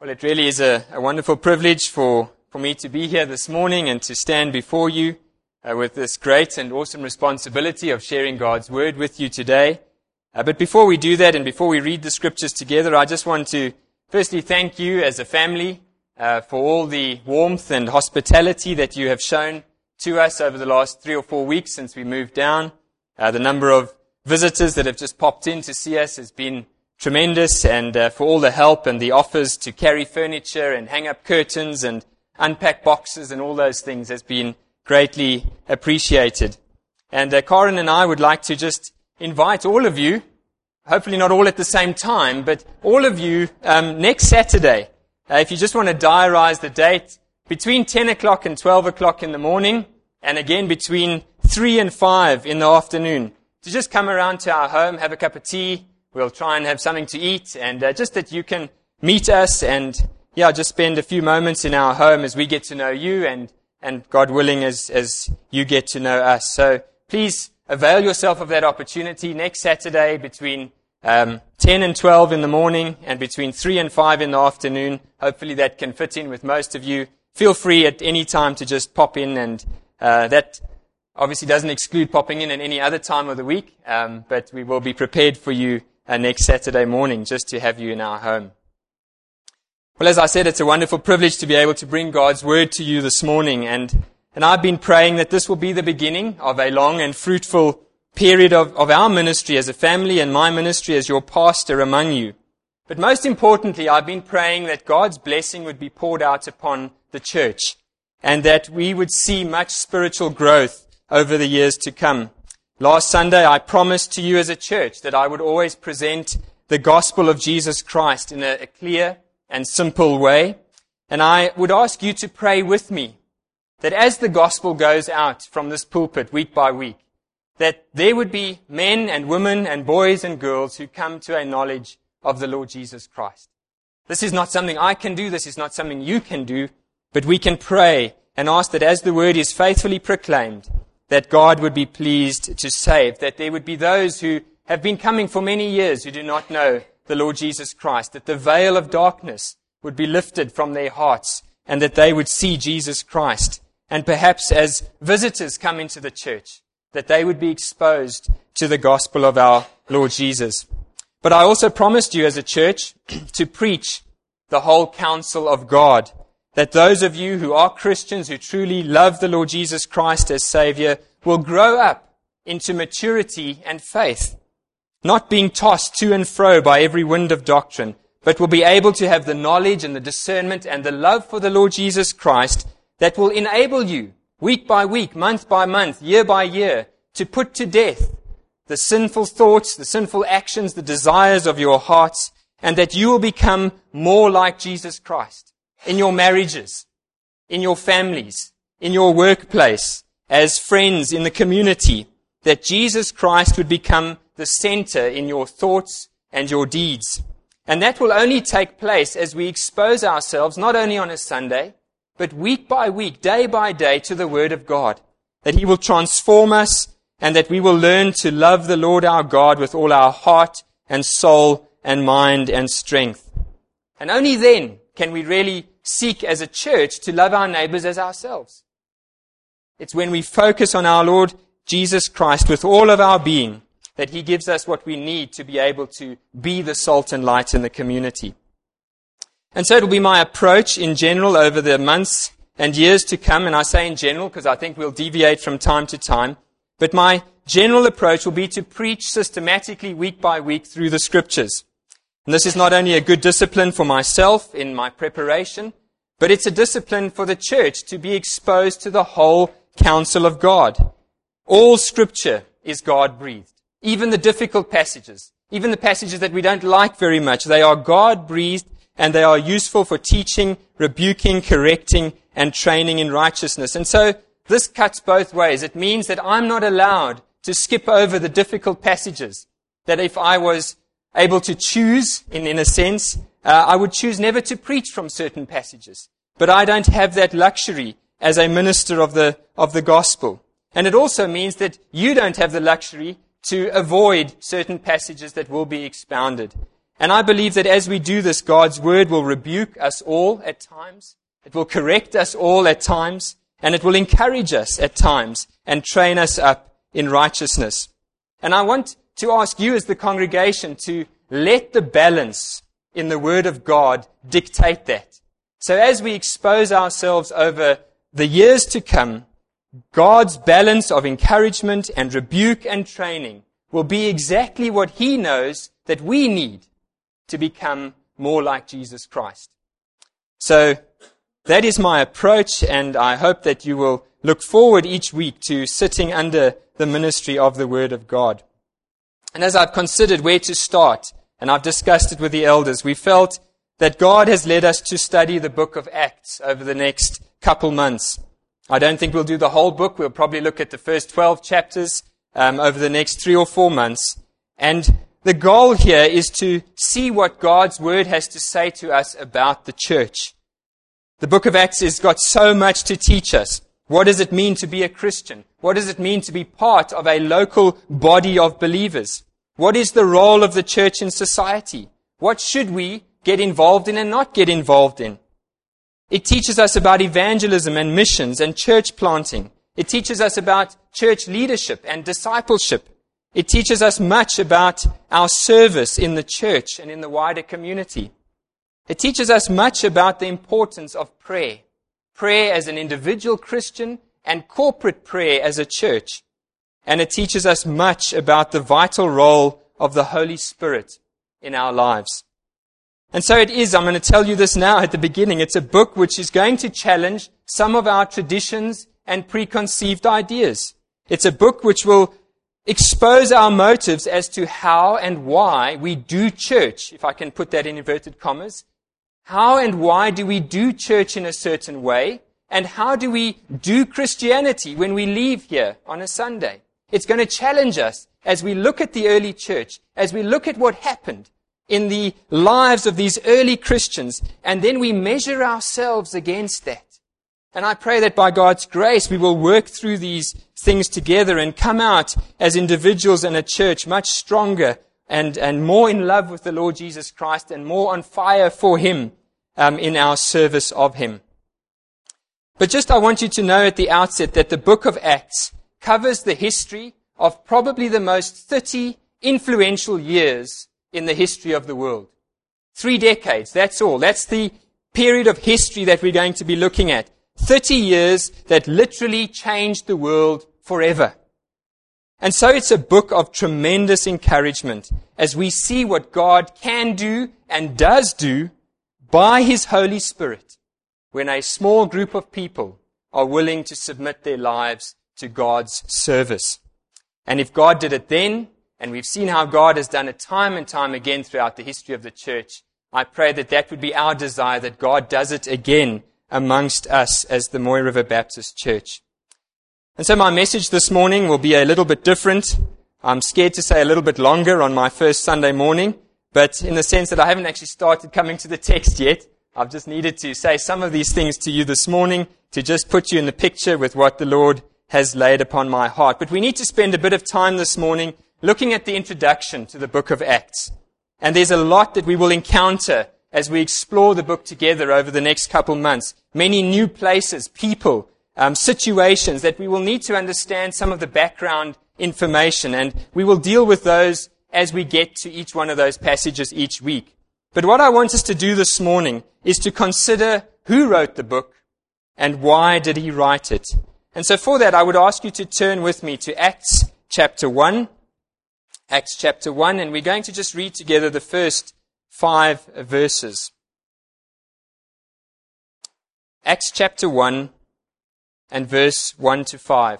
Well, it really is a wonderful privilege for me to be here this morning and to stand before you with this great and awesome responsibility of sharing God's Word with you today. But before we do that and before we read the Scriptures together, I just want to firstly thank you as a family for all the warmth and hospitality that you have shown to us over the last 3 or 4 weeks since we moved down. The number of visitors that have just popped in to see us has been tremendous, and for all the help and the offers to carry furniture and hang up curtains and unpack boxes and all those things has been greatly appreciated. And Karen and I would like to just invite all of you, hopefully not all at the same time, but all of you next Saturday, if you just want to diarize the date, between 10 o'clock and 12 o'clock in the morning, and again between 3 and 5 in the afternoon, to just come around to our home, have a cup of tea. We'll try and have something to eat, and just that you can meet us and, just spend a few moments in our home as we get to know you and God willing, as you get to know us. So please avail yourself of that opportunity next Saturday between 10 and 12 in the morning and between 3 and 5 in the afternoon. Hopefully that can fit in with most of you. Feel free at any time to just pop in, and that obviously doesn't exclude popping in at any other time of the week, but we will be prepared for you next Saturday morning, just to have you in our home. Well, as I said, it's a wonderful privilege to be able to bring God's Word to you this morning, and I've been praying that this will be the beginning of a long and fruitful period of our ministry as a family and my ministry as your pastor among you. But most importantly, I've been praying that God's blessing would be poured out upon the church, and that we would see much spiritual growth over the years to come. Last Sunday, I promised to you as a church that I would always present the gospel of Jesus Christ in a clear and simple way. And I would ask you to pray with me that as the gospel goes out from this pulpit week by week, that there would be men and women and boys and girls who come to a knowledge of the Lord Jesus Christ. This is not something I can do. This is not something you can do. But we can pray and ask that as the word is faithfully proclaimed, that God would be pleased to save, that there would be those who have been coming for many years who do not know the Lord Jesus Christ, that the veil of darkness would be lifted from their hearts, and that they would see Jesus Christ. And perhaps as visitors come into the church, that they would be exposed to the gospel of our Lord Jesus. But I also promised you as a church to preach the whole counsel of God, that those of you who are Christians, who truly love the Lord Jesus Christ as Savior, will grow up into maturity and faith, not being tossed to and fro by every wind of doctrine, but will be able to have the knowledge and the discernment and the love for the Lord Jesus Christ that will enable you, week by week, month by month, year by year, to put to death the sinful thoughts, the sinful actions, the desires of your hearts, and that you will become more like Jesus Christ. In your marriages, in your families, in your workplace, as friends in the community, that Jesus Christ would become the center in your thoughts and your deeds. And that will only take place as we expose ourselves, not only on a Sunday, but week by week, day by day, to the Word of God. That He will transform us, and that we will learn to love the Lord our God with all our heart and soul and mind and strength. And only then can we really seek as a church to love our neighbors as ourselves. It's when we focus on our Lord Jesus Christ with all of our being that He gives us what we need to be able to be the salt and light in the community. And so it will be my approach in general over the months and years to come, and I say in general because I think we'll deviate from time to time, but my general approach will be to preach systematically week by week through the Scriptures. And this is not only a good discipline for myself in my preparation, but it's a discipline for the church to be exposed to the whole counsel of God. All Scripture is God-breathed. Even the difficult passages, even the passages that we don't like very much, they are God-breathed, and they are useful for teaching, rebuking, correcting, and training in righteousness. And so this cuts both ways. It means that I'm not allowed to skip over the difficult passages, that if I was able to choose, in a sense, I would choose never to preach from certain passages. But I don't have that luxury as a minister of the gospel. And it also means that you don't have the luxury to avoid certain passages that will be expounded. And I believe that as we do this, God's word will rebuke us all at times. It will correct us all at times. And it will encourage us at times and train us up in righteousness. And I want to ask you as the congregation to let the balance in the word of God dictate that. So as we expose ourselves over the years to come, God's balance of encouragement and rebuke and training will be exactly what He knows that we need to become more like Jesus Christ. So that is my approach, and I hope that you will look forward each week to sitting under the ministry of the Word of God. And as I've considered where to start, and I've discussed it with the elders, we felt that God has led us to study the book of Acts over the next couple months. I don't think we'll do the whole book. We'll probably look at the first 12 chapters over the next 3 or 4 months. And the goal here is to see what God's Word has to say to us about the church. The book of Acts has got so much to teach us. What does it mean to be a Christian? What does it mean to be part of a local body of believers? What is the role of the church in society? What should we get involved in and not get involved in? It teaches us about evangelism and missions and church planting. It teaches us about church leadership and discipleship. It teaches us much about our service in the church and in the wider community. It teaches us much about the importance of prayer. Prayer as an individual Christian and corporate prayer as a church. And it teaches us much about the vital role of the Holy Spirit in our lives. And so it is, I'm going to tell you this now at the beginning, it's a book which is going to challenge some of our traditions and preconceived ideas. It's a book which will expose our motives as to how and why we do church, if I can put that in inverted commas. How and why do we do church in a certain way? And how do we do Christianity when we leave here on a Sunday? It's going to challenge us as we look at the early church, as we look at what happened in the lives of these early Christians, and then we measure ourselves against that. And I pray that by God's grace we will work through these things together and come out as individuals and a church much stronger and more in love with the Lord Jesus Christ and more on fire for Him in our service of Him. But just I want you to know at the outset that the book of Acts covers the history of probably the most 30 influential years in the history of the world. 3 decades, that's all. That's the period of history that we're going to be looking at. 30 years that literally changed the world forever. And so it's a book of tremendous encouragement as we see what God can do and does do by His Holy Spirit when a small group of people are willing to submit their lives to God's service. And if God did it then, and we've seen how God has done it time and time again throughout the history of the church, I pray that that would be our desire, that God does it again amongst us as the Moy River Baptist Church. And so my message this morning will be a little bit different. I'm scared to say a little bit longer on my first Sunday morning, but in the sense that I haven't actually started coming to the text yet. I've just needed to say some of these things to you this morning to just put you in the picture with what the Lord has laid upon my heart. But we need to spend a bit of time this morning looking at the introduction to the book of Acts. And there's a lot that we will encounter as we explore the book together over the next couple months. Many new places, people, situations that we will need to understand some of the background information. And we will deal with those as we get to each one of those passages each week. But what I want us to do this morning is to consider who wrote the book and why did he write it. And so for that, I would ask you to turn with me to Acts chapter 1. Acts chapter 1, and we're going to just read together the first 5 verses. Acts chapter 1 and verse 1 to 5.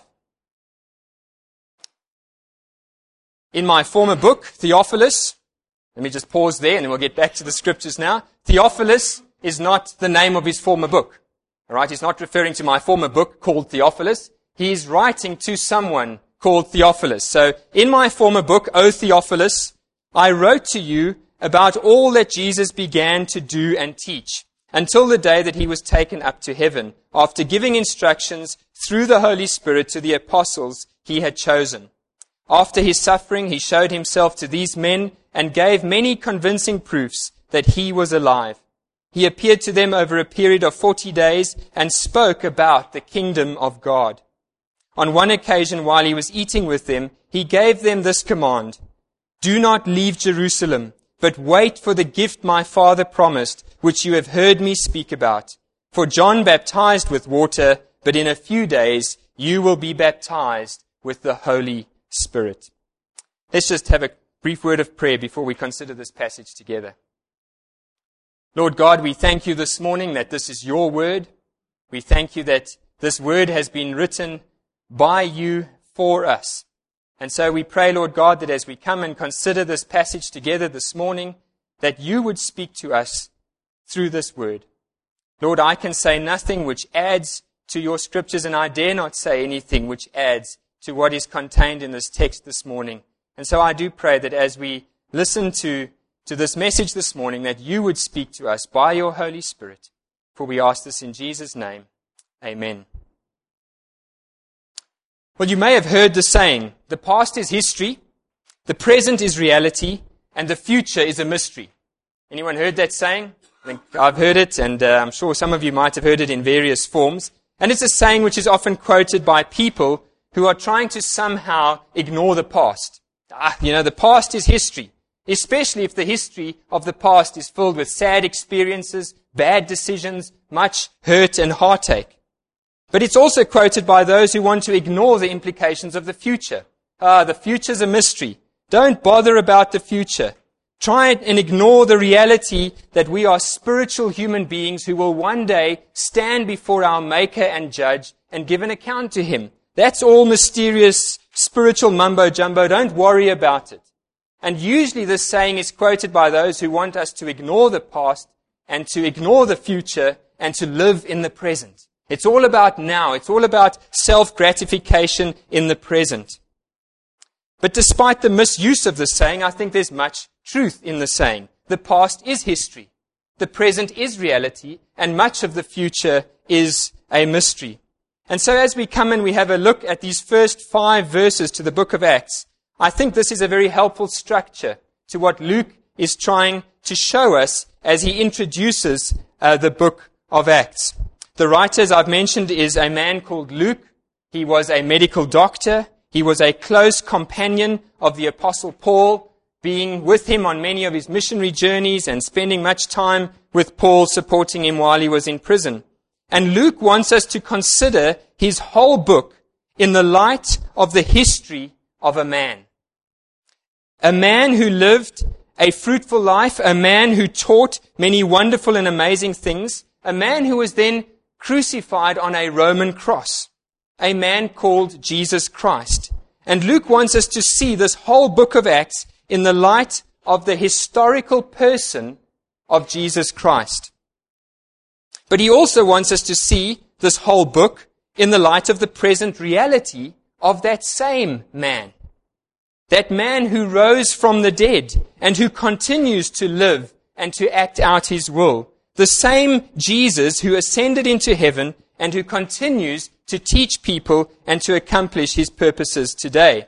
In my former book, Theophilus, let me just pause there and then we'll get back to the scriptures now. Theophilus is not the name of his former book. All right, he's not referring to my former book called Theophilus. He's writing to someone called Theophilus. So, in my former book, O Theophilus, I wrote to you about all that Jesus began to do and teach until the day that he was taken up to heaven, after giving instructions through the Holy Spirit to the apostles he had chosen. After his suffering, he showed himself to these men and gave many convincing proofs that he was alive. He appeared to them over a period of 40 days and spoke about the kingdom of God. On one occasion, while he was eating with them, he gave them this command: "Do not leave Jerusalem, but wait for the gift my Father promised, which you have heard me speak about. For John baptized with water, but in a few days you will be baptized with the Holy Spirit." Let's just have a brief word of prayer before we consider this passage together. Lord God, we thank you this morning that this is your word. We thank you that this word has been written by you for us. And so we pray, Lord God, that as we come and consider this passage together this morning, that you would speak to us through this word. Lord, I can say nothing which adds to your scriptures, and I dare not say anything which adds to what is contained in this text this morning. And so I do pray that as we listen to this message this morning, that you would speak to us by your Holy Spirit. For we ask this in Jesus' name. Amen. Well, you may have heard the saying, the past is history, the present is reality, and the future is a mystery. Anyone heard that saying? I think I've heard it, and I'm sure some of you might have heard it in various forms. And it's a saying which is often quoted by people who are trying to somehow ignore the past. The past is history, especially if the history of the past is filled with sad experiences, bad decisions, much hurt and heartache. But it's also quoted by those who want to ignore the implications of the future. The future's a mystery. Don't bother about the future. Try and ignore the reality that we are spiritual human beings who will one day stand before our Maker and Judge and give an account to Him. That's all mysterious spiritual mumbo-jumbo. Don't worry about it. And usually this saying is quoted by those who want us to ignore the past and to ignore the future and to live in the present. It's all about now. It's all about self-gratification in the present. But despite the misuse of this saying, I think there's much truth in the saying. The past is history. The present is reality. And much of the future is a mystery. And so as we come and we have a look at these first 5 verses to the book of Acts, I think this is a very helpful structure to what Luke is trying to show us as he introduces the book of Acts. The writer, as I've mentioned, is a man called Luke. He was a medical doctor. He was a close companion of the Apostle Paul, being with him on many of his missionary journeys and spending much time with Paul, supporting him while he was in prison. And Luke wants us to consider his whole book in the light of the history of a man. A man who lived a fruitful life, a man who taught many wonderful and amazing things, a man who was then crucified on a Roman cross, a man called Jesus Christ. And Luke wants us to see this whole book of Acts in the light of the historical person of Jesus Christ. But he also wants us to see this whole book in the light of the present reality of that same man. That man who rose from the dead and who continues to live and to act out his will. The same Jesus who ascended into heaven and who continues to teach people and to accomplish his purposes today.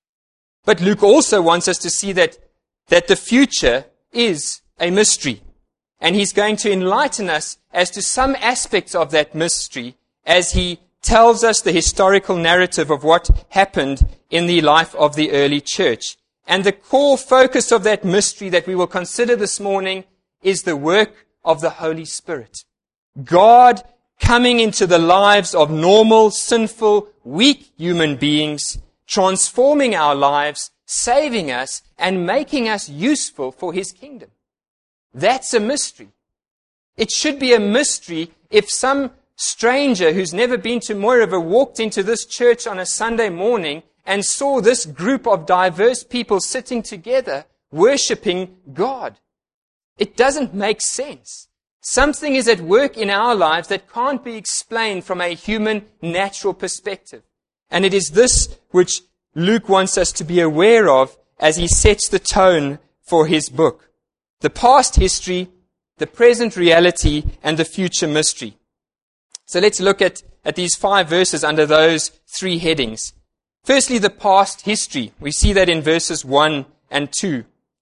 But Luke also wants us to see that the future is a mystery. And he's going to enlighten us as to some aspects of that mystery as he tells us the historical narrative of what happened in the life of the early church. And the core focus of that mystery that we will consider this morning is the work of the Holy Spirit. God coming into the lives of normal, sinful, weak human beings, transforming our lives, saving us, and making us useful for His kingdom. That's a mystery. It should be a mystery if some stranger who's never been to Moireva walked into this church on a Sunday morning and saw this group of diverse people sitting together, worshipping God. It doesn't make sense. Something is at work in our lives that can't be explained from a human, natural perspective. And it is this which Luke wants us to be aware of as he sets the tone for his book. The past history, the present reality, and the future mystery. So let's look at these 5 verses under those 3 headings. Firstly, the past history. We see that in verses 1 and 2.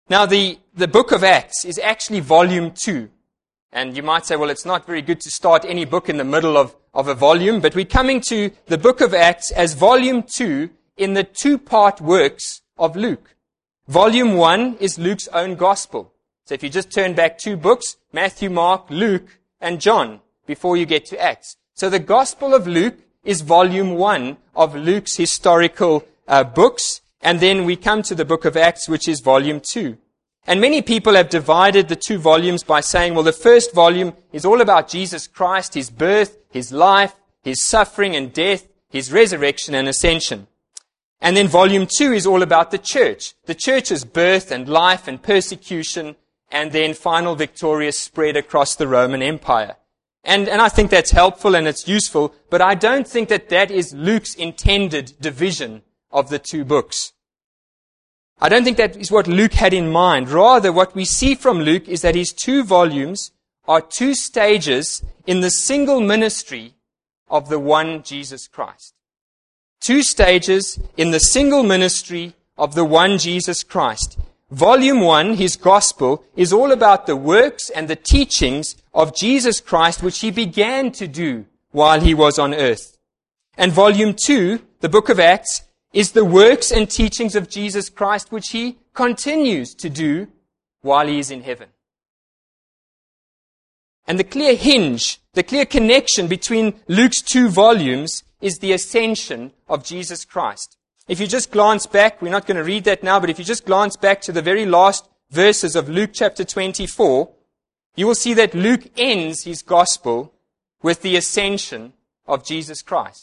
Now, the book of Acts is actually volume 2. And you might say, well, it's not very good to start any book in the middle of a volume, but we're coming to the book of Acts as volume 2 in the two-part works of Luke. Volume 1 is Luke's own gospel. So if you just turn back 2 books, Matthew, Mark, Luke, and John, before you get to Acts. So the Gospel of Luke is volume 1 of Luke's historical books, and then we come to the book of Acts, which is volume 2. And many people have divided the 2 volumes by saying, well, the first volume is all about Jesus Christ, his birth, his life, his suffering and death, his resurrection and ascension. And then volume 2 is all about the church's birth and life and persecution, and then final victorious spread across the Roman Empire. And I think that's helpful and it's useful, but I don't think that is Luke's intended division of the 2 books. I don't think that is what Luke had in mind. Rather, what we see from Luke is that his 2 volumes are 2 stages in the single ministry of the one Jesus Christ. 2 stages in the single ministry of the one Jesus Christ. Volume 1, his gospel, is all about the works and the teachings of Jesus Christ, which he began to do while he was on earth. And volume 2, the book of Acts, is the works and teachings of Jesus Christ, which he continues to do while he is in heaven. And the clear hinge, the clear connection between Luke's 2 volumes is the ascension of Jesus Christ. If you just glance back, we're not going to read that now, but if you just glance back to the very last verses of Luke chapter 24, you will see that Luke ends his gospel with the ascension of Jesus Christ.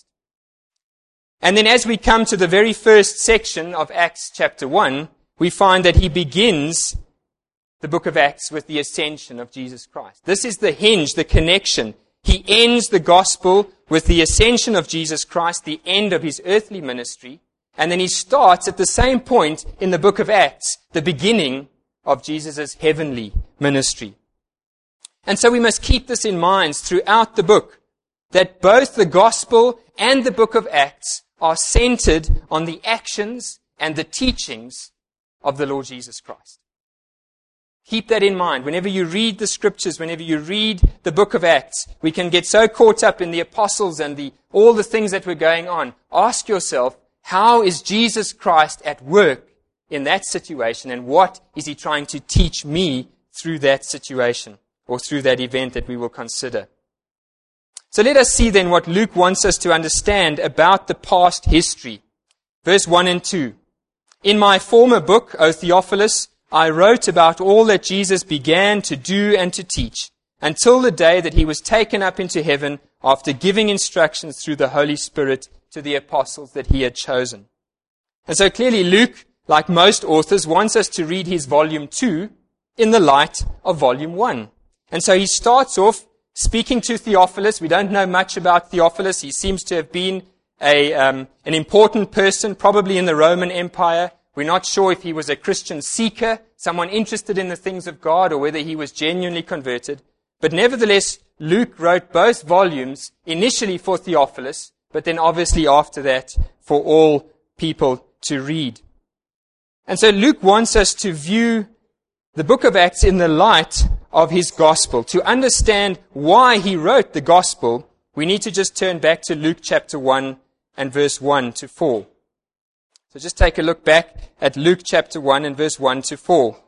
And then as we come to the very first section of Acts chapter 1, we find that he begins the book of Acts with the ascension of Jesus Christ. This is the hinge, the connection. He ends the gospel with the ascension of Jesus Christ, the end of his earthly ministry, and then he starts at the same point in the book of Acts, the beginning of Jesus' heavenly ministry. And so we must keep this in mind throughout the book, that both the gospel and the book of Acts are centered on the actions and the teachings of the Lord Jesus Christ. Keep that in mind. Whenever you read the scriptures, whenever you read the book of Acts, we can get so caught up in the apostles and all the things that were going on. Ask yourself, how is Jesus Christ at work in that situation, and what is he trying to teach me through that situation or through that event that we will consider? So let us see then what Luke wants us to understand about the past history. Verse 1 and 2. In my former book, O Theophilus, I wrote about all that Jesus began to do and to teach, until the day that he was taken up into heaven after giving instructions through the Holy Spirit to the apostles that he had chosen. And so clearly Luke, like most authors, wants us to read his volume 2 in the light of volume 1. And so he starts off speaking to Theophilus. We don't know much about Theophilus. He seems to have been an important person, probably in the Roman Empire. We're not sure if he was a Christian seeker, someone interested in the things of God, or whether he was genuinely converted. But nevertheless, Luke wrote both volumes initially for Theophilus, but then obviously after that for all people to read. And so Luke wants us to view the book of Acts in the light of his gospel. To understand why he wrote the gospel, we need to just turn back to Luke chapter 1 and verse 1 to 4. So just take a look back at Luke chapter 1 and verse 1 to 4.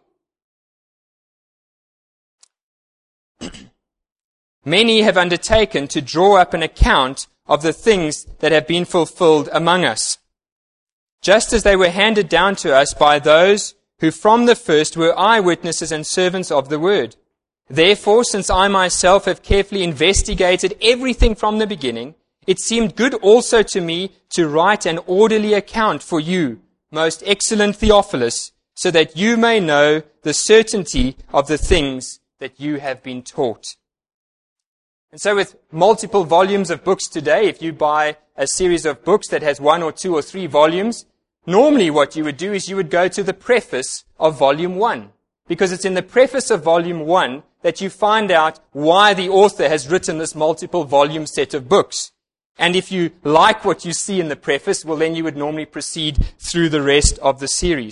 Many have undertaken to draw up an account of the things that have been fulfilled among us, just as they were handed down to us by those who from the first were eyewitnesses and servants of the word. Therefore, since I myself have carefully investigated everything from the beginning, it seemed good also to me to write an orderly account for you, most excellent Theophilus, so that you may know the certainty of the things that you have been taught. And so with multiple volumes of books today, if you buy a series of books that has 1 or 2 or 3 volumes, normally what you would do is you would go to the preface of volume 1. Because it's in the preface of volume 1 that you find out why the author has written this multiple volume set of books. And if you like what you see in the preface, well then you would normally proceed through the rest of the series.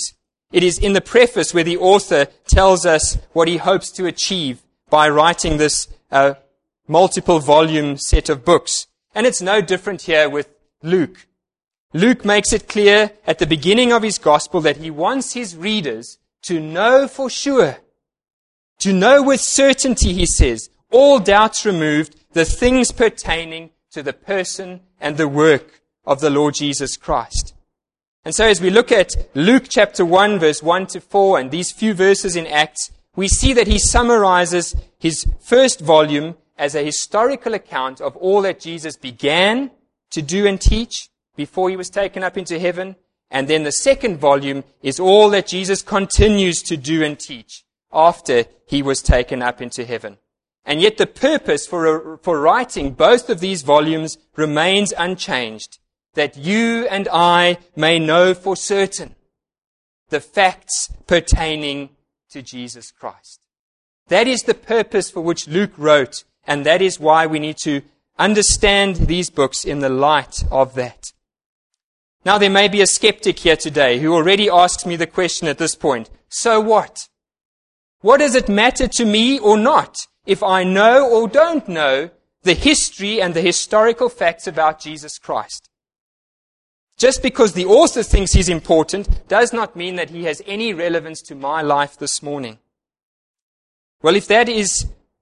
It is in the preface where the author tells us what he hopes to achieve by writing this multiple volume set of books. And it's no different here with Luke. Luke makes it clear at the beginning of his gospel that he wants his readers to know for sure, to know with certainty, he says, all doubts removed, the things pertaining to the person and the work of the Lord Jesus Christ. And so as we look at Luke chapter 1, verse 1 to 4, and these few verses in Acts, we see that he summarizes his first volume as a historical account of all that Jesus began to do and teach before he was taken up into heaven. And then the second volume is all that Jesus continues to do and teach after he was taken up into heaven. And yet the purpose for writing both of these volumes remains unchanged, that you and I may know for certain the facts pertaining to Jesus Christ. That is the purpose for which Luke wrote, and that is why we need to understand these books in the light of that. Now there may be a skeptic here today who already asks me the question at this point, so what? What does it matter to me or not if I know or don't know the history and the historical facts about Jesus Christ? Just because the author thinks he's important does not mean that he has any relevance to my life this morning. Well, if this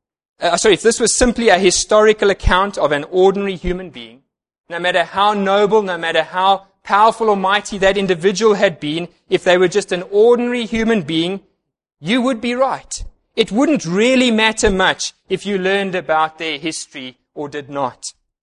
was simply a historical account of an ordinary human being, no matter how noble, no matter how powerful or mighty that individual had been, if they were just an ordinary human being, you would be right. It wouldn't really matter much if you learned about their history or did not.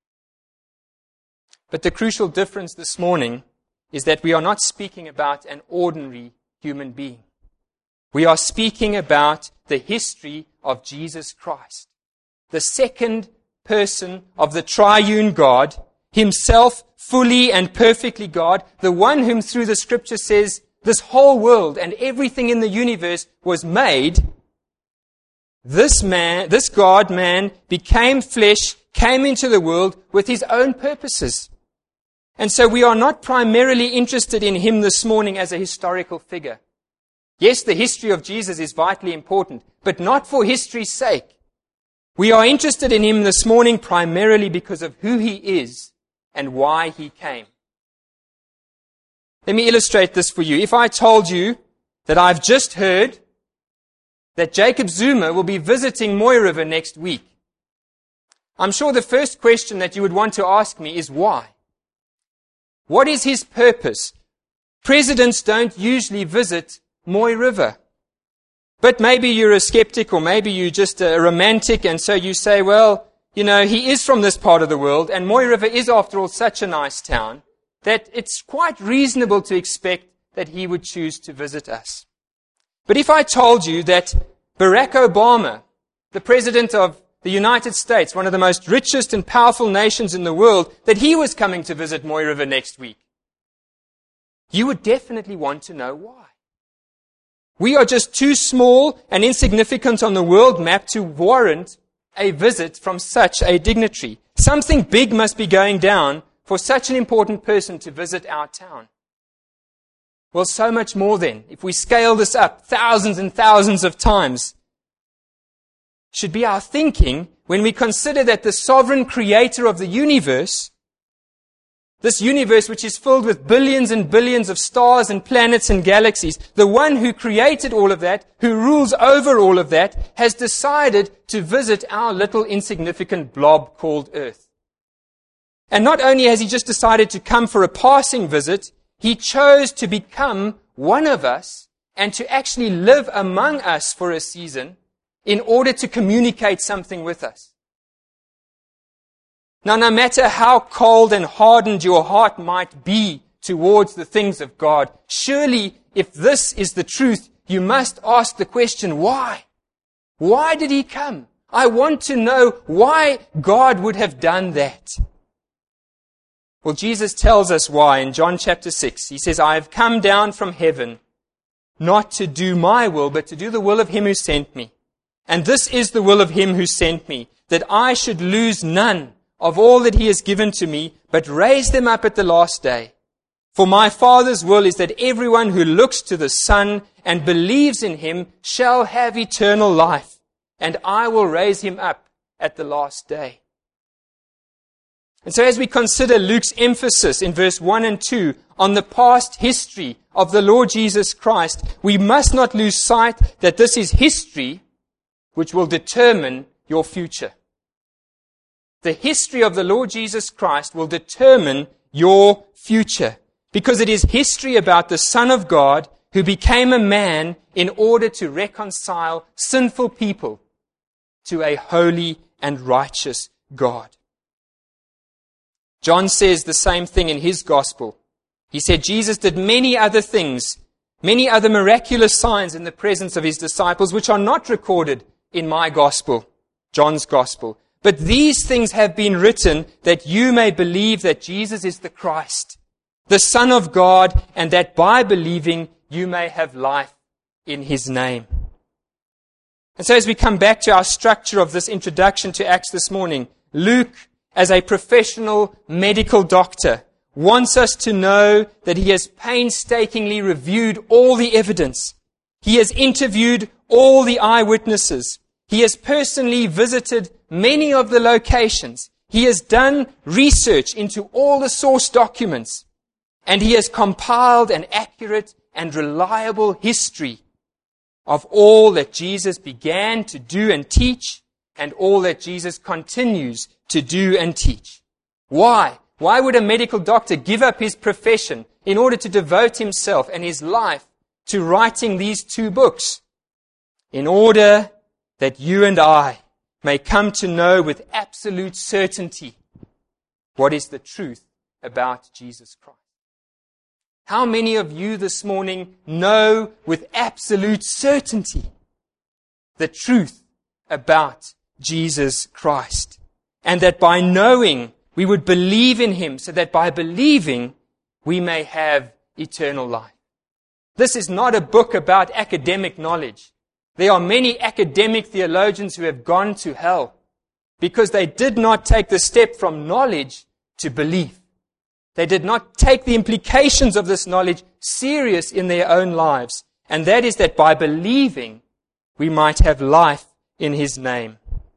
But the crucial difference this morning is that we are not speaking about an ordinary human being. We are speaking about the history of Jesus Christ, the second person of the triune God, himself fully and perfectly God, the one whom through the scripture says this whole world and everything in the universe was made. This God-man became flesh, came into the world with his own purposes. And so we are not primarily interested in him this morning as a historical figure. Yes, the history of Jesus is vitally important, but not for history's sake. We are interested in him this morning primarily because of who he is and why he came. Let me illustrate this for you. If I told you that I've just heard that Jacob Zuma will be visiting Mooi River next week, I'm sure the first question that you would want to ask me is why? What is his purpose? Presidents don't usually visit Mooi River. But maybe you're a skeptic or maybe you're just a romantic and so you say, well, you know, he is from this part of the world and Mooi River is after all such a nice town that it's quite reasonable to expect that he would choose to visit us. But if I told you that Barack Obama, the president of the United States, one of the most richest and powerful nations in the world, that he was coming to visit Mooi River next week, you would definitely want to know why. We are just too small and insignificant on the world map to warrant a visit from such a dignitary. Something big must be going down for such an important person to visit our town. Well, so much more then. If we scale this up thousands and thousands of times, should be our thinking when we consider that the sovereign creator of the universe, this universe which is filled with billions and billions of stars and planets and galaxies, the one who created all of that, who rules over all of that, has decided to visit our little insignificant blob called Earth. And not only has he just decided to come for a passing visit, he chose to become one of us and to actually live among us for a season in order to communicate something with us. Now, no matter how cold and hardened your heart might be towards the things of God, surely if this is the truth, you must ask the question, why? Why did he come? I want to know why God would have done that. Well, Jesus tells us why in John chapter 6. He says, I have come down from heaven, not to do my will, but to do the will of him who sent me. And this is the will of him who sent me, that I should lose none of all that he has given to me, but raise them up at the last day. For my Father's will is that everyone who looks to the Son and believes in him shall have eternal life, and I will raise him up at the last day. And so as we consider Luke's emphasis in verse 1 and 2 on the past history of the Lord Jesus Christ, we must not lose sight that this is history which will determine your future. The history of the Lord Jesus Christ will determine your future, because it is history about the Son of God who became a man in order to reconcile sinful people to a holy and righteous God. John says the same thing in his gospel. He said Jesus did many other things, many other miraculous signs in the presence of his disciples, which are not recorded in my gospel, John's gospel. But these things have been written that you may believe that Jesus is the Christ, the Son of God, and that by believing you may have life in his name. And so as we come back to our structure of this introduction to Acts this morning, Luke, as a professional medical doctor, wants us to know that he has painstakingly reviewed all the evidence. He has interviewed all the eyewitnesses. He has personally visited many of the locations. He has done research into all the source documents. And he has compiled an accurate and reliable history of all that Jesus began to do and teach, and all that Jesus continues to do and teach. Why? Why would a medical doctor give up his profession in order to devote himself and his life to writing these 2 books? In order that you and I may come to know with absolute certainty what is the truth about Jesus Christ. How many of you this morning know with absolute certainty the truth about Jesus Christ? And that by knowing, we would believe in him, so that by believing, we may have eternal life. This is not a book about academic knowledge. There are many academic theologians who have gone to hell because they did not take the step from knowledge to belief. They did not take the implications of this knowledge serious in their own lives. And that is that by believing, we might have life in his name.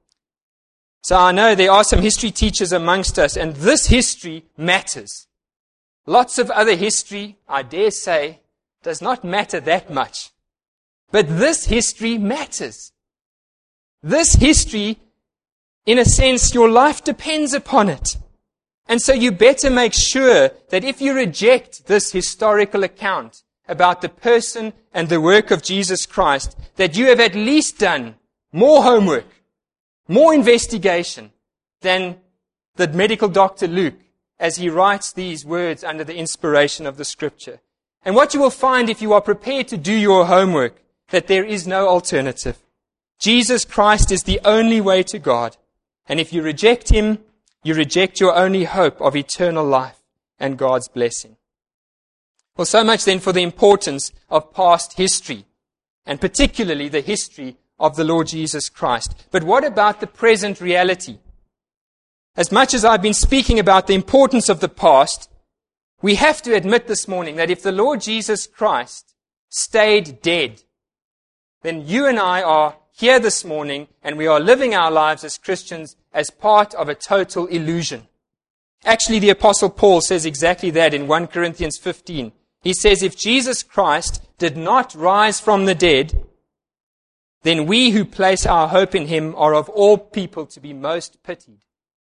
So I know there are some history teachers amongst us, and this history matters. Lots of other history, I dare say, does not matter that much. But this history matters. This history, in a sense, your life depends upon it. And so you better make sure that if you reject this historical account about the person and the work of Jesus Christ, that you have at least done more homework, more investigation than the medical doctor Luke as he writes these words under the inspiration of the Scripture. And what you will find if you are prepared to do your homework, that there is no alternative. Jesus Christ is the only way to God. And if you reject him, you reject your only hope of eternal life and God's blessing. Well, so much then for the importance of past history, and particularly the history of the Lord Jesus Christ. But what about the present reality? As much as I've been speaking about the importance of the past, we have to admit this morning that if the Lord Jesus Christ stayed dead, then you and I are here this morning and we are living our lives as Christians as part of a total illusion. Actually, the Apostle Paul says exactly that in 1 Corinthians 15. He says, if Jesus Christ did not rise from the dead, then we who place our hope in him are of all people to be most pitied.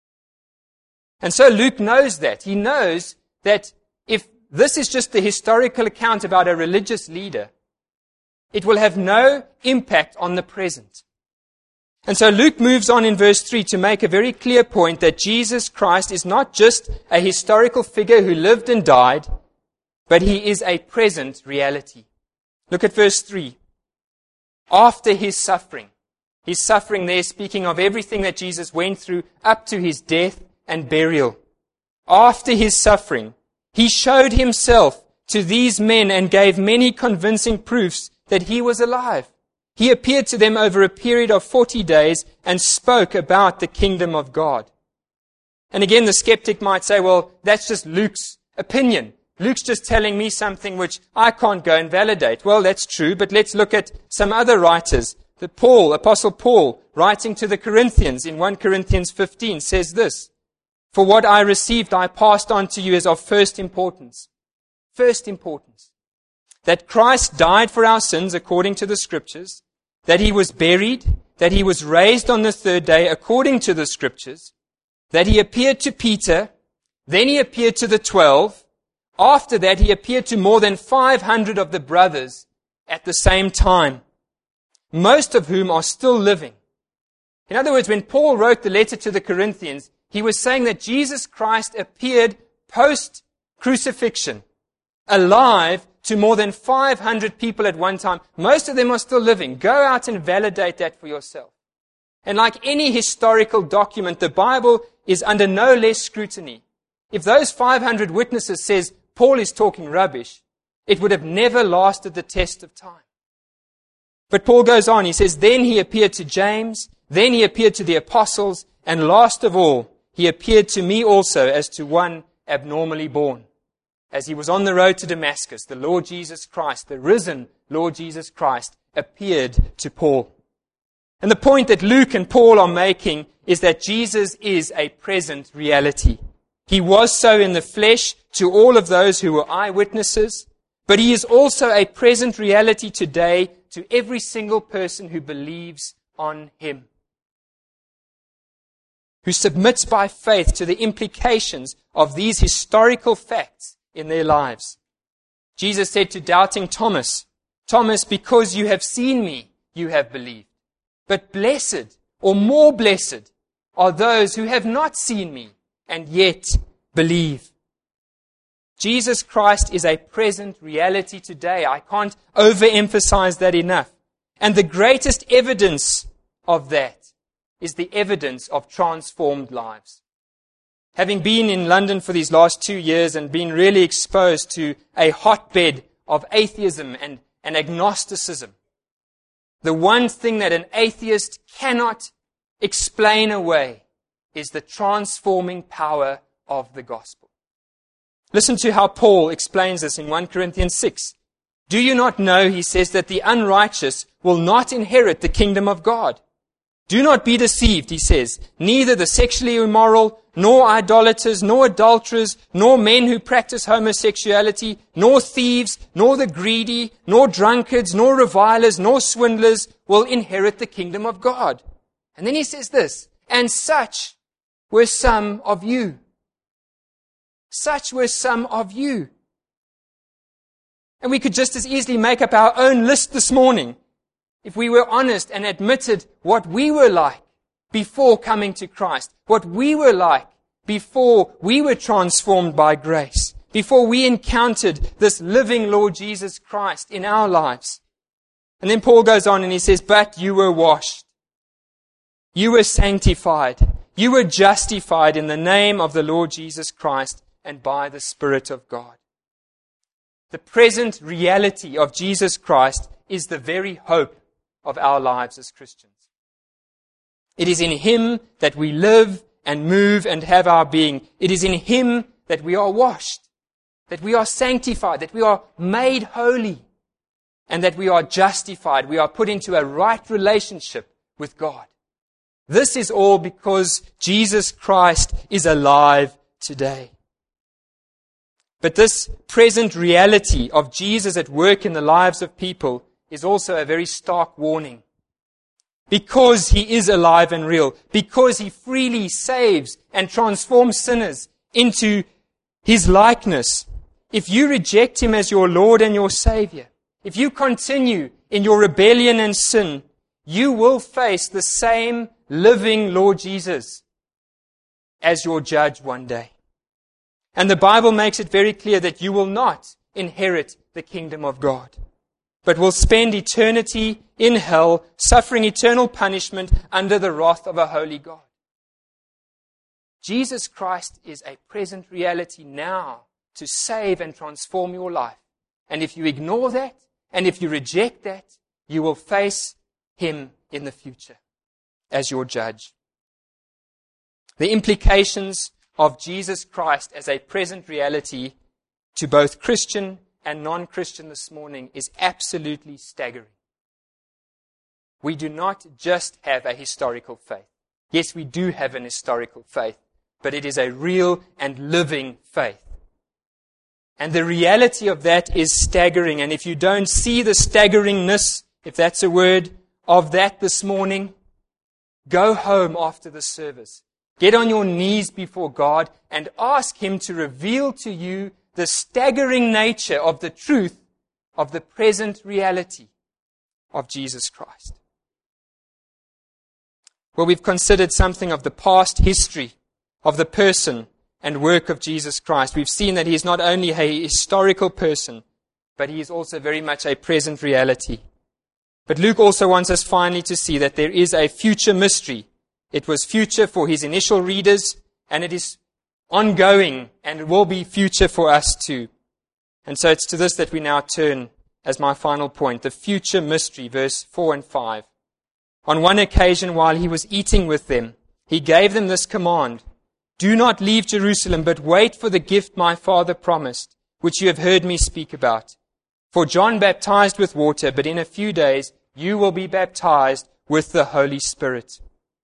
And so Luke knows that. He knows that if this is just the historical account about a religious leader, it will have no impact on the present. And so Luke moves on in verse 3 to make a very clear point that Jesus Christ is not just a historical figure who lived and died, but he is a present reality. Look at verse 3. After his suffering there speaking of everything that Jesus went through up to his death and burial. After his suffering, he showed himself to these men and gave many convincing proofs that he was alive. He appeared to them over a period of 40 days and spoke about the kingdom of God. And again, the skeptic might say, well, that's just Luke's opinion. Luke's just telling me something which I can't go and validate. Well, that's true, but let's look at some other writers. Apostle Paul, writing to the Corinthians in 1 Corinthians 15, says this, "For what I received I passed on to you as of first importance." First importance. That Christ died for our sins according to the Scriptures, that He was buried, that He was raised on the third day according to the Scriptures, that He appeared to Peter, then He appeared to the 12. After that, He appeared to more than 500 of the brothers at the same time, most of whom are still living. In other words, when Paul wrote the letter to the Corinthians, he was saying that Jesus Christ appeared post-crucifixion, alive to more than 500 people at one time. Most of them are still living. Go out and validate that for yourself. And like any historical document, the Bible is under no less scrutiny. If those 500 witnesses says Paul is talking rubbish, it would have never lasted the test of time. But Paul goes on, he says, "Then He appeared to James, then He appeared to the apostles, and last of all, He appeared to me also as to one abnormally born." As He was on the road to Damascus, the Lord Jesus Christ, the risen Lord Jesus Christ, appeared to Paul. And the point that Luke and Paul are making is that Jesus is a present reality. He was so in the flesh to all of those who were eyewitnesses, but He is also a present reality today to every single person who believes on Him, who submits by faith to the implications of these historical facts in their lives. Jesus said to doubting Thomas, "Thomas, because you have seen me, you have believed. But blessed, or more blessed, are those who have not seen me and yet believe." Jesus Christ is a present reality today. I can't overemphasize that enough. And the greatest evidence of that is the evidence of transformed lives. Having been in London for these last 2 years and been really exposed to a hotbed of atheism and agnosticism, the one thing that an atheist cannot explain away is the transforming power of the gospel. Listen to how Paul explains this in 1 Corinthians 6. "Do you not know," he says, "that the unrighteous will not inherit the kingdom of God? Do not be deceived," he says, "neither the sexually immoral, nor idolaters, nor adulterers, nor men who practice homosexuality, nor thieves, nor the greedy, nor drunkards, nor revilers, nor swindlers will inherit the kingdom of God." And then he says this, "And such were some of you." Such were some of you. And we could just as easily make up our own list this morning if we were honest and admitted what we were like before coming to Christ, what we were like before we were transformed by grace, before we encountered this living Lord Jesus Christ in our lives. And then Paul goes on and he says, "But you were washed, you were sanctified, you were justified in the name of the Lord Jesus Christ and by the Spirit of God." The present reality of Jesus Christ is the very hope of our lives as Christians. It is in Him that we live and move and have our being. It is in Him that we are washed, that we are sanctified, that we are made holy, and that we are justified. We are put into a right relationship with God. This is all because Jesus Christ is alive today. But this present reality of Jesus at work in the lives of people is also a very stark warning. Because He is alive and real, because He freely saves and transforms sinners into His likeness, if you reject Him as your Lord and your Savior, if you continue in your rebellion and sin, you will face the same living Lord Jesus as your judge one day. And the Bible makes it very clear that you will not inherit the kingdom of God, but will spend eternity in hell, suffering eternal punishment under the wrath of a holy God. Jesus Christ is a present reality now to save and transform your life. And if you ignore that, and if you reject that, you will face Him in the future as your judge. The implications of Jesus Christ as a present reality to both Christian and non-Christian this morning is absolutely staggering. We do not just have a historical faith. Yes, we do have an historical faith, but it is a real and living faith. And the reality of that is staggering. And if you don't see the staggeringness, if that's a word, of that this morning, go home after the service. Get on your knees before God and ask Him to reveal to you the staggering nature of the truth of the present reality of Jesus Christ. Well, we've considered something of the past history of the person and work of Jesus Christ. We've seen that He is not only a historical person, but He is also very much a present reality. But Luke also wants us finally to see that there is a future mystery. It was future for his initial readers, and it is ongoing, and it will be future for us too. And so it's to this that we now turn as my final point, the future mystery, verse 4 and 5. On one occasion, while He was eating with them, He gave them this command: "Do not leave Jerusalem, but wait for the gift my Father promised, which you have heard me speak about. For John baptized with water, but in a few days you will be baptized with the Holy Spirit."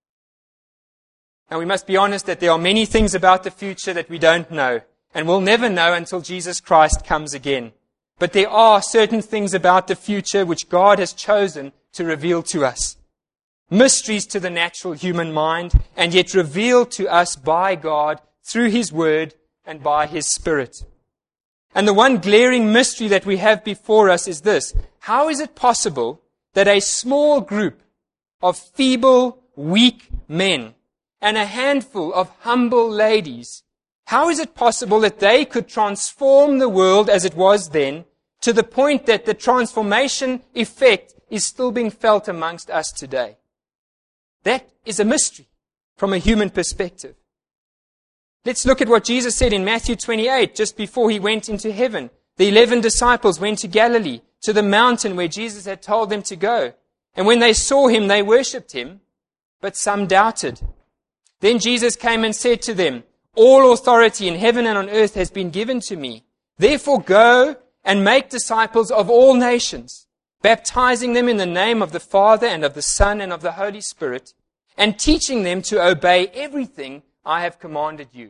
Now we must be honest that there are many things about the future that we don't know, and we'll never know until Jesus Christ comes again. But there are certain things about the future which God has chosen to reveal to us. Mysteries to the natural human mind, and yet revealed to us by God through His Word and by His Spirit. And the one glaring mystery that we have before us is this: how is it possible that a small group of feeble, weak men and a handful of humble ladies, how is it possible that they could transform the world as it was then to the point that the transformation effect is still being felt amongst us today? That is a mystery from a human perspective. Let's look at what Jesus said in Matthew 28, just before He went into heaven. The 11 disciples went to Galilee, to the mountain where Jesus had told them to go. And when they saw Him, they worshipped Him, but some doubted. Then Jesus came and said to them, "All authority in heaven and on earth has been given to me. Therefore go and make disciples of all nations, baptizing them in the name of the Father and of the Son and of the Holy Spirit, and teaching them to obey everything I have commanded you."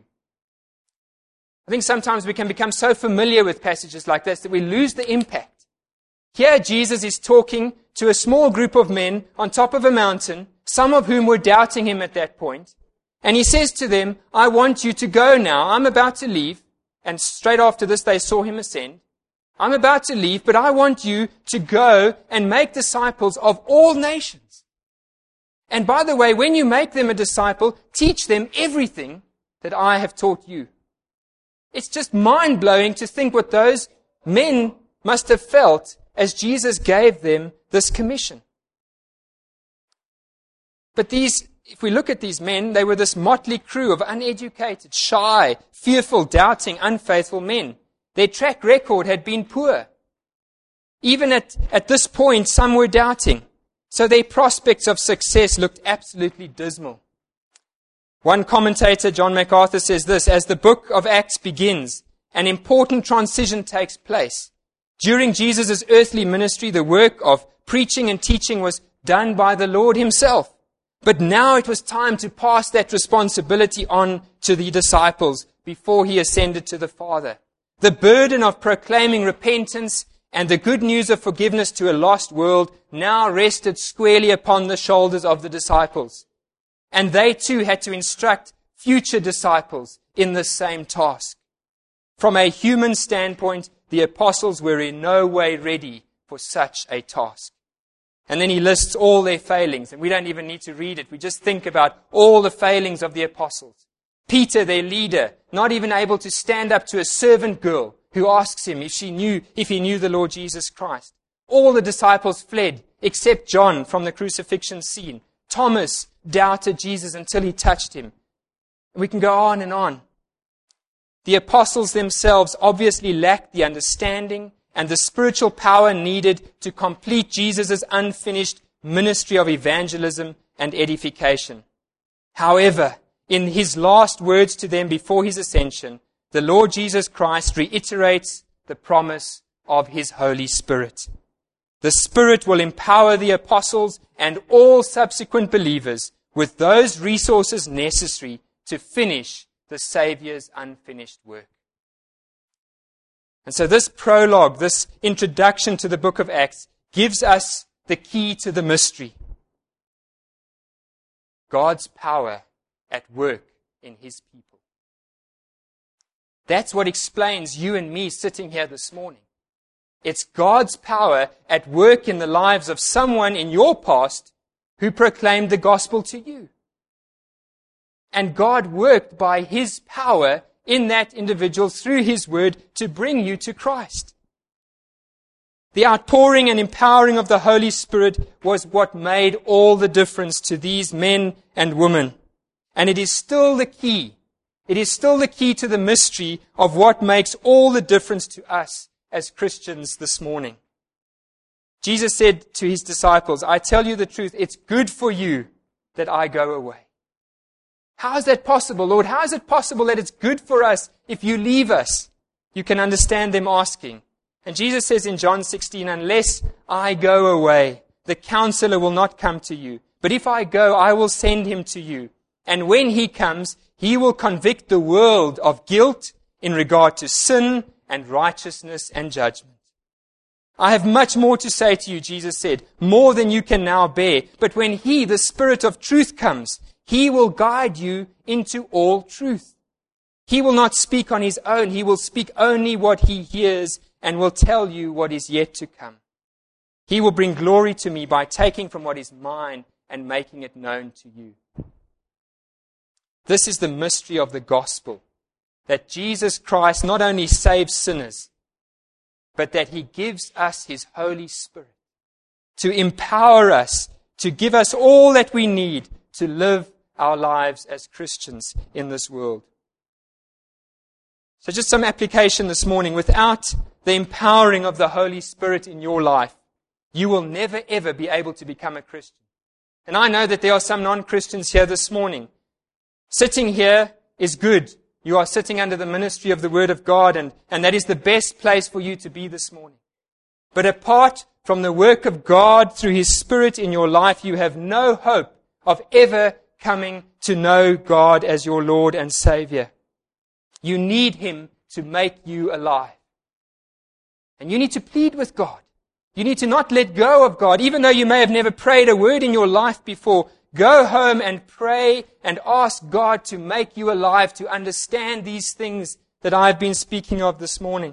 I think sometimes we can become so familiar with passages like this that we lose the impact. Here Jesus is talking to a small group of men on top of a mountain, some of whom were doubting Him at that point. And He says to them, "I want you to go now. I'm about to leave." And straight after this, they saw Him ascend. "I'm about to leave, but I want you to go and make disciples of all nations. And by the way, when you make them a disciple, teach them everything that I have taught you." It's just mind-blowing to think what those men must have felt as Jesus gave them this commission. But if we look at these men, they were this motley crew of uneducated, shy, fearful, doubting, unfaithful men. Their track record had been poor. Even at this point, some were doubting. So their prospects of success looked absolutely dismal. One commentator, John MacArthur, says this: as the book of Acts begins, an important transition takes place. During Jesus' earthly ministry, the work of preaching and teaching was done by the Lord Himself. But now it was time to pass that responsibility on to the disciples before He ascended to the Father. The burden of proclaiming repentance and the good news of forgiveness to a lost world now rested squarely upon the shoulders of the disciples. And they too had to instruct future disciples in the same task. From a human standpoint, the apostles were in no way ready for such a task. And then he lists all their failings, and we don't even need to read it. We just think about all the failings of the apostles. Peter, their leader, not even able to stand up to a servant girl who asks him if he knew the Lord Jesus Christ. All the disciples fled, except John from the crucifixion scene. Thomas doubted Jesus until he touched Him. We can go on and on. The apostles themselves obviously lacked the understanding and the spiritual power needed to complete Jesus' unfinished ministry of evangelism and edification. However, in His last words to them before His ascension, the Lord Jesus Christ reiterates the promise of His Holy Spirit. The Spirit will empower the apostles and all subsequent believers with those resources necessary to finish the Savior's unfinished work. And so this prologue, this introduction to the book of Acts, gives us the key to the mystery. God's power at work in His people. That's what explains you and me sitting here this morning. It's God's power at work in the lives of someone in your past who proclaimed the gospel to you. And God worked by His power in that individual through His word to bring you to Christ. The outpouring and empowering of the Holy Spirit was what made all the difference to these men and women. And it is still the key. It is still the key to the mystery of what makes all the difference to us as Christians this morning. Jesus said to His disciples, I tell you the truth, it's good for you that I go away. How is that possible, Lord? How is it possible that it's good for us if you leave us? You can understand them asking. And Jesus says in John 16, unless I go away, the counselor will not come to you. But if I go, I will send him to you. And when he comes, he will convict the world of guilt in regard to sin and righteousness and judgment. I have much more to say to you, Jesus said, more than you can now bear. But when He, the Spirit of truth, comes, He will guide you into all truth. He will not speak on His own. He will speak only what He hears and will tell you what is yet to come. He will bring glory to me by taking from what is mine and making it known to you. This is the mystery of the gospel, that Jesus Christ not only saves sinners, but that He gives us His Holy Spirit to empower us, to give us all that we need to live our lives as Christians in this world. So just some application this morning. Without the empowering of the Holy Spirit in your life, you will never ever be able to become a Christian. And I know that there are some non-Christians here this morning. Sitting here is good. You are sitting under the ministry of the Word of God, and that is the best place for you to be this morning. But apart from the work of God through His Spirit in your life, you have no hope of ever coming to know God as your Lord and Savior. You need Him to make you alive. And you need to plead with God. You need to not let go of God, even though you may have never prayed a word in your life before. Go home and pray and ask God to make you alive, to understand these things that I've been speaking of this morning.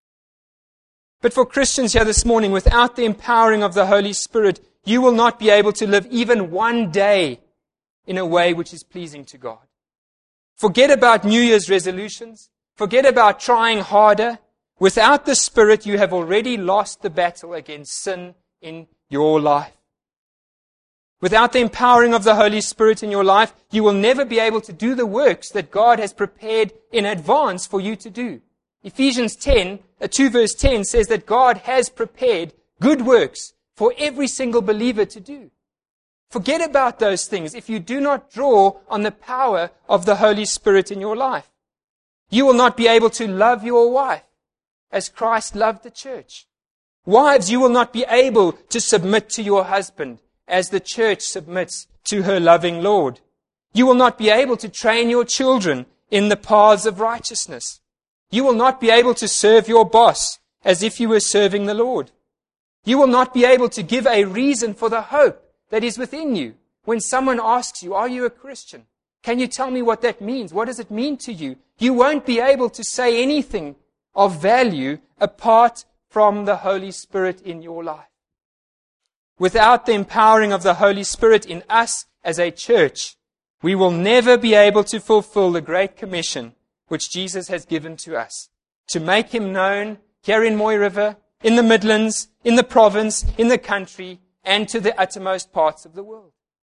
But for Christians here this morning, without the empowering of the Holy Spirit, you will not be able to live even one day in a way which is pleasing to God. Forget about New Year's resolutions. Forget about trying harder. Without the Spirit, you have already lost the battle against sin in your life. Without the empowering of the Holy Spirit in your life, you will never be able to do the works that God has prepared in advance for you to do. Ephesians 2 verse 10 says that God has prepared good works for every single believer to do. Forget about those things if you do not draw on the power of the Holy Spirit in your life. You will not be able to love your wife as Christ loved the church. Wives, you will not be able to submit to your husband as the church submits to her loving Lord. You will not be able to train your children in the paths of righteousness. You will not be able to serve your boss as if you were serving the Lord. You will not be able to give a reason for the hope that is within you. When someone asks you, are you a Christian? Can you tell me what that means? What does it mean to you? You won't be able to say anything of value apart from the Holy Spirit in your life. Without the empowering of the Holy Spirit in us as a church, we will never be able to fulfill the Great Commission which Jesus has given to us, to make Him known here in Moy River, in the Midlands, in the province, in the country, and to the uttermost parts of the world.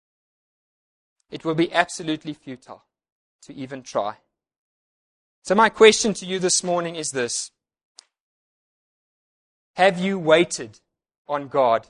It will be absolutely futile to even try. So my question to you this morning is this: have you waited on God?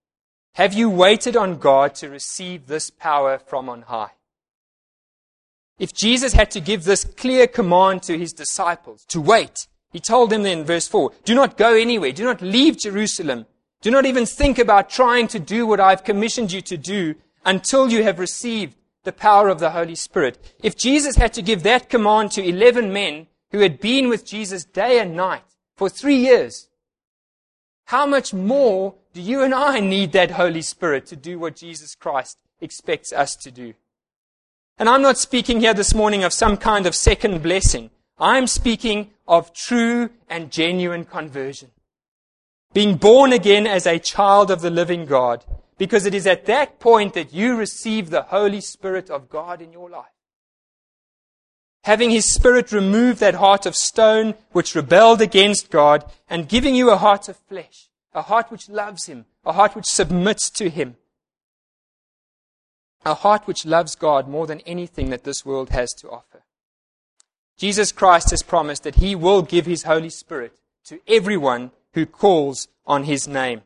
Have you waited on God to receive this power from on high? if Jesus had to give this clear command to his disciples to wait, he told them then in verse 4, do not go anywhere, do not leave Jerusalem, do not even think about trying to do what I've commissioned you to do until you have received the power of the Holy Spirit. If Jesus had to give that command to 11 men who had been with Jesus day and night for 3 years, how much more do you and I need that Holy Spirit to do what Jesus Christ expects us to do? And I'm not speaking here this morning of some kind of second blessing. I'm speaking of true and genuine conversion. Being born again as a child of the living God, because it is at that point that you receive the Holy Spirit of God in your life. Having His Spirit remove that heart of stone which rebelled against God and giving you a heart of flesh, a heart which loves Him, a heart which submits to Him, a heart which loves God more than anything that this world has to offer. Jesus Christ has promised that He will give His Holy Spirit to everyone who calls on His name.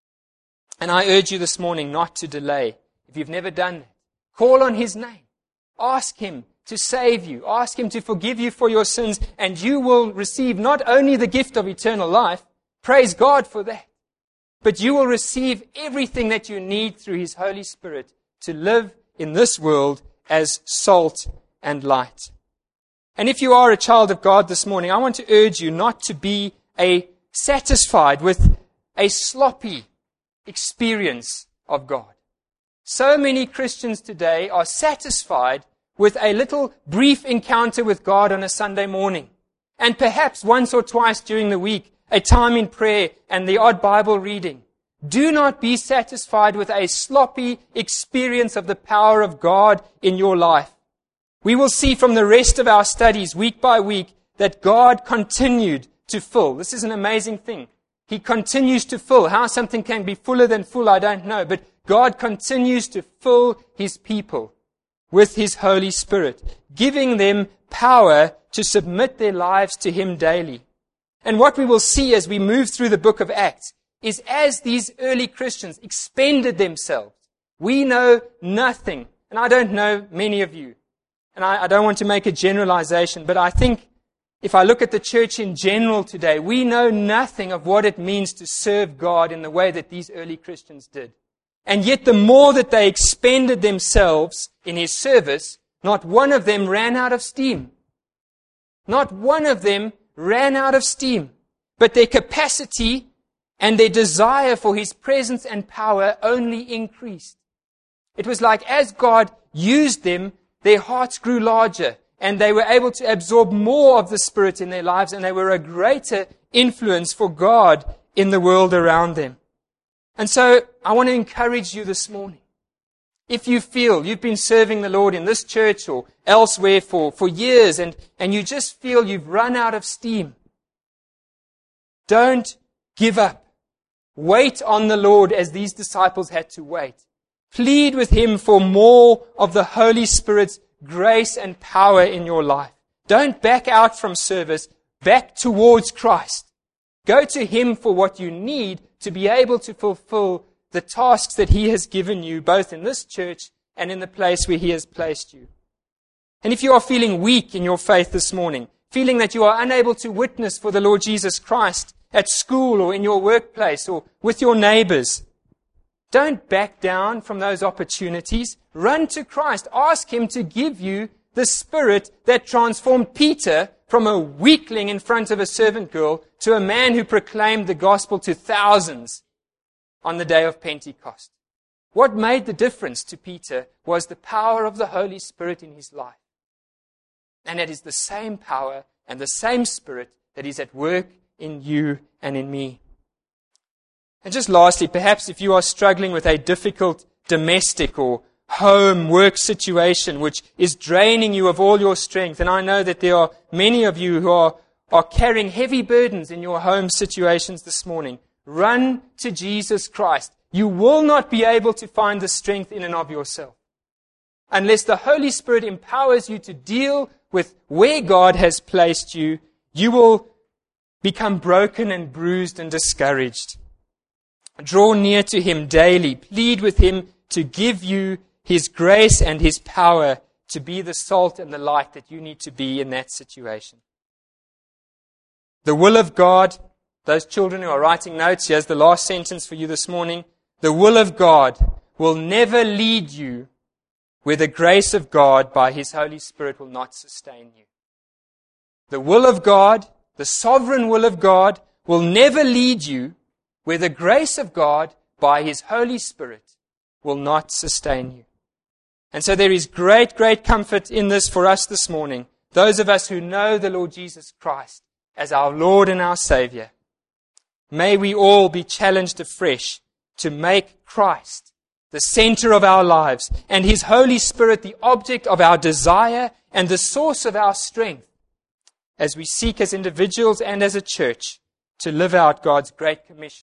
And I urge you this morning not to delay. If you've never done that, call on His name. Ask Him to save you. Ask Him to forgive you for your sins, and you will receive not only the gift of eternal life, praise God for that, but you will receive everything that you need through His Holy Spirit to live in this world as salt and light. And if you are a child of God this morning, I want to urge you not to be satisfied with a sloppy experience of God. So many Christians today are satisfied with a little brief encounter with God on a Sunday morning, and perhaps once or twice during the week, a time in prayer and the odd Bible reading. Do not be satisfied with a sloppy experience of the power of God in your life. We will see from the rest of our studies week by week that God continued to fill. This is an amazing thing. He continues to fill. How something can be fuller than full, I don't know. But God continues to fill His people with His Holy Spirit, giving them power to submit their lives to Him daily. And what we will see as we move through the book of Acts is as these early Christians expended themselves. We know nothing, and I don't know many of you. And I don't want to make a generalization, but I think if I look at the church in general today, we know nothing of what it means to serve God in the way that these early Christians did. And yet the more that they expended themselves in His service, not one of them ran out of steam. Not one of them ran out of steam. But their capacity and their desire for His presence and power only increased. It was like as God used them, their hearts grew larger, and they were able to absorb more of the Spirit in their lives, and they were a greater influence for God in the world around them. And so I want to encourage you this morning. If you feel you've been serving the Lord in this church or elsewhere for years, and you just feel you've run out of steam, don't give up. Wait on the Lord as these disciples had to wait. Plead with Him for more of the Holy Spirit's grace and power in your life. Don't back out from service. Back towards Christ. Go to Him for what you need to be able to fulfill the tasks that He has given you, both in this church and in the place where He has placed you. And if you are feeling weak in your faith this morning, feeling that you are unable to witness for the Lord Jesus Christ at school or in your workplace or with your neighbors, don't back down from those opportunities. Run to Christ. Ask Him to give you the Spirit that transformed Peter from a weakling in front of a servant girl to a man who proclaimed the gospel to thousands on the day of Pentecost. What made the difference to Peter was the power of the Holy Spirit in his life. And it is the same power and the same Spirit that is at work in you and in me. And just lastly, perhaps if you are struggling with a difficult domestic or home work situation which is draining you of all your strength, and I know that there are many of you who are carrying heavy burdens in your home situations this morning, run to Jesus Christ. You will not be able to find the strength in and of yourself. Unless the Holy Spirit empowers you to deal with where God has placed you, you will become broken and bruised and discouraged. Draw near to Him daily. Plead with Him to give you His grace and His power to be the salt and the light that you need to be in that situation. The will of God, those children who are writing notes, here's the last sentence for you this morning. The will of God will never lead you where the grace of God by His Holy Spirit will not sustain you. The will of God, the sovereign will of God, will never lead you where the grace of God by His Holy Spirit will not sustain you. And so there is great, great comfort in this for us this morning. Those of us who know the Lord Jesus Christ as our Lord and our Savior. May we all be challenged afresh to make Christ the center of our lives and His Holy Spirit the object of our desire and the source of our strength as we seek as individuals and as a church to live out God's great commission